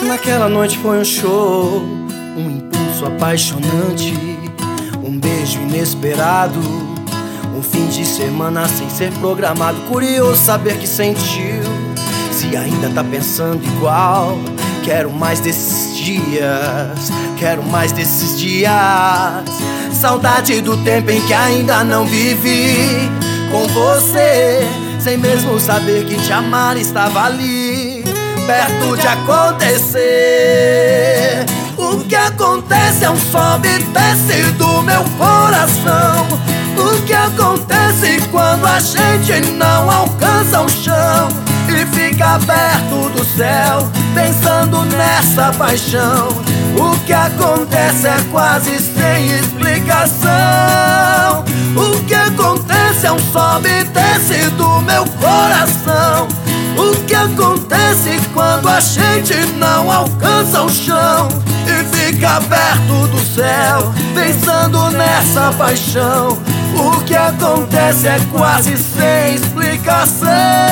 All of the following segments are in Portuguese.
Naquela noite foi um show, um impulso apaixonante, um beijo inesperado, um fim de semana sem ser programado. Curioso saber que sentiu, se ainda tá pensando igual. Quero mais desses dias, quero mais desses dias. Saudade do tempo em que ainda não vivi com você, sem mesmo saber que te amar estava ali, perto de acontecer. O que acontece é um sobe e desce do meu coração. O que acontece quando a gente não alcança o chão e fica perto do céu, pensando nessa paixão. O que acontece é quase sem explicação. O que acontece é um sobe e desce do meu coração. O que acontece quando a gente não alcança o chão e fica perto do céu, pensando nessa paixão. O que acontece é quase sem explicação.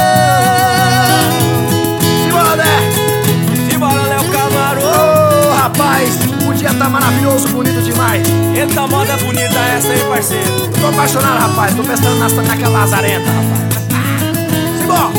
Simbora, Né! Simbora, Léo Camargo! Ô, rapaz, o dia tá maravilhoso, bonito demais. Eita moda bonita essa, hein, parceiro? Tô apaixonado, rapaz, tô pensando naquela lazarenta, rapaz. Simbora!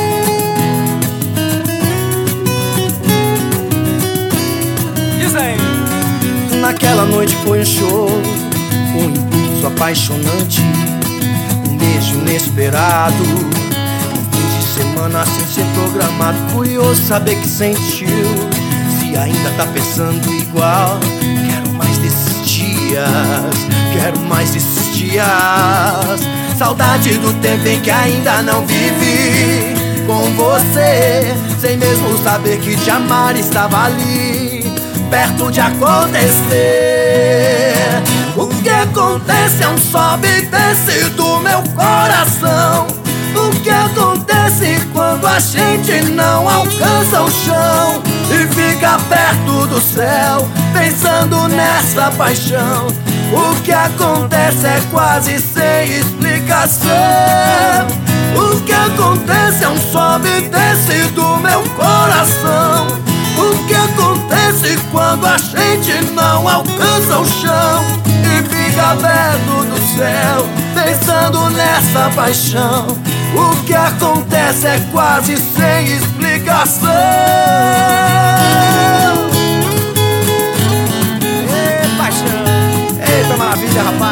Diz aí. Naquela noite foi um show, um impulso apaixonante, um beijo inesperado, um fim de semana sem ser programado. Curioso saber que sentiu, se ainda tá pensando igual. Quero mais desses dias, quero mais desses dias. Saudade do tempo em que ainda não vivi com você, sem mesmo saber que te amar estava ali, perto de acontecer. O que acontece é um sobe e desce do meu coração. O que acontece quando a gente não alcança o chão e fica perto do céu, pensando nessa paixão. O que acontece é quase sem explicação. O que acontece é um sobe e desce do meu coração. O que acontece quando a gente não alcança o chão e fica perto do céu, pensando nessa paixão. O que acontece é quase sem explicação. Ei, paixão! Eita maravilha, rapaz!